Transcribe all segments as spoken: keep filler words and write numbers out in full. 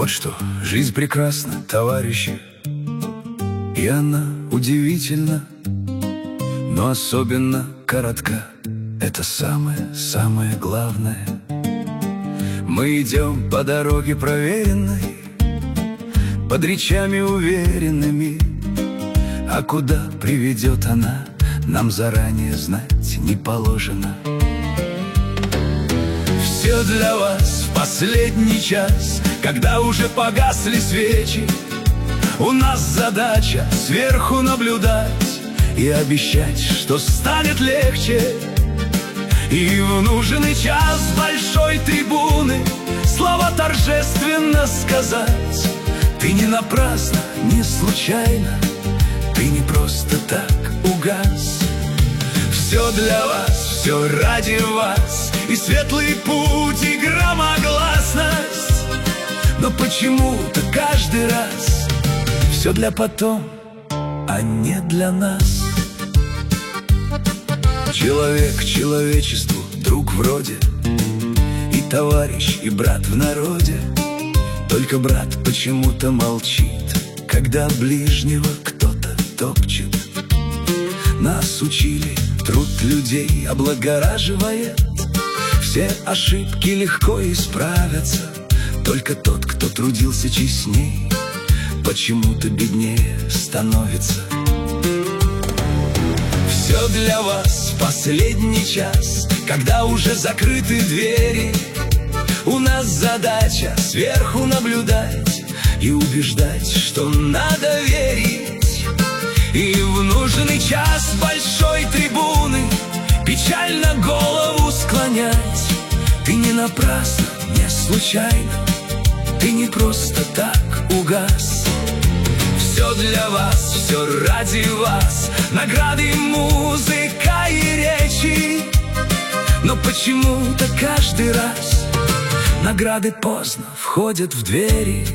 Вот что, жизнь прекрасна, товарищи, и она удивительна, но особенно коротка. Это самое-самое главное. Мы идем по дороге проверенной, под речами уверенными, а куда приведет она, нам заранее знать не положено. Все для вас в последний час, когда уже погасли свечи. У нас задача сверху наблюдать и обещать, что станет легче. И в нужный час большой трибуны слова торжественно сказать: ты не напрасно, не случайно, ты не просто так угас. Все для вас, все ради вас, и светлый путь, и громогласность. Но почему-то каждый раз все для потом, а не для нас. Человек человечеству друг вроде, и товарищ, и брат в народе. Только брат почему-то молчит, когда ближнего кто-то топчет. Нас учили, труд людей облагораживает. Все ошибки легко исправятся, только тот, кто трудился честней, почему-то беднее становится. Все для вас в последний час, когда уже закрыты двери. У нас задача сверху наблюдать и убеждать, что надо верить. И в нужный час большой трибуны печально голову склонять. Ты не напрасно, не случайно, ты не просто так угас. Все для вас, все ради вас, награды, музыка и речи. Но почему-то каждый раз награды поздно входят в двери.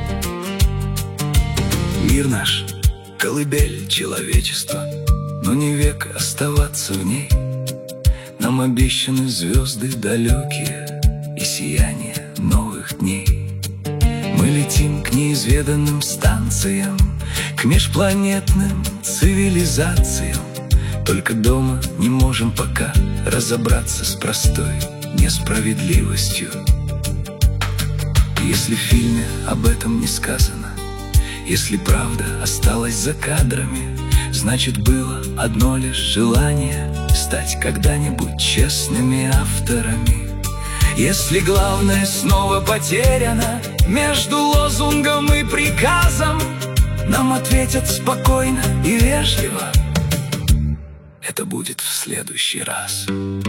Мир наш — колыбель человечества, но не век оставаться в ней. Нам обещаны звезды далекие и сияние новых дней. Мы летим к неизведанным станциям, к межпланетным цивилизациям. Только дома не можем пока разобраться с простой несправедливостью. Если в фильме об этом не сказано, если правда осталась за кадрами, значит, было одно лишь желание — стать когда-нибудь честными авторами. Если главное снова потеряно между лозунгом и приказом, нам ответят спокойно и вежливо: это будет в следующий раз.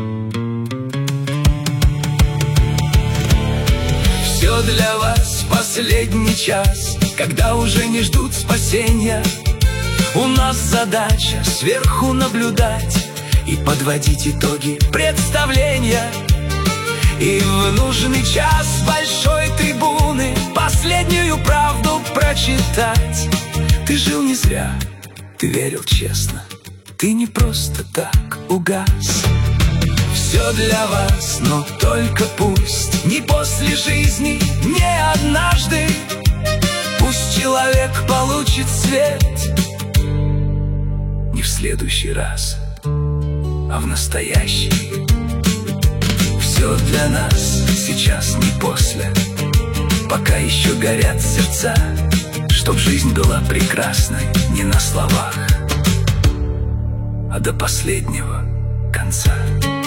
Все для вас в последний час, когда уже не ждут спасения. У нас задача сверху наблюдать и подводить итоги представления. И в нужный час большой трибуны последнюю правду прочитать. Ты жил не зря, ты верил честно, ты не просто так угас. Все для вас, но только пусть не после жизни, не однажды. Пусть человек получит свет не в следующий раз, а в настоящий. Все для нас сейчас, не после, пока еще горят сердца, чтоб жизнь была прекрасной не на словах, а до последнего конца.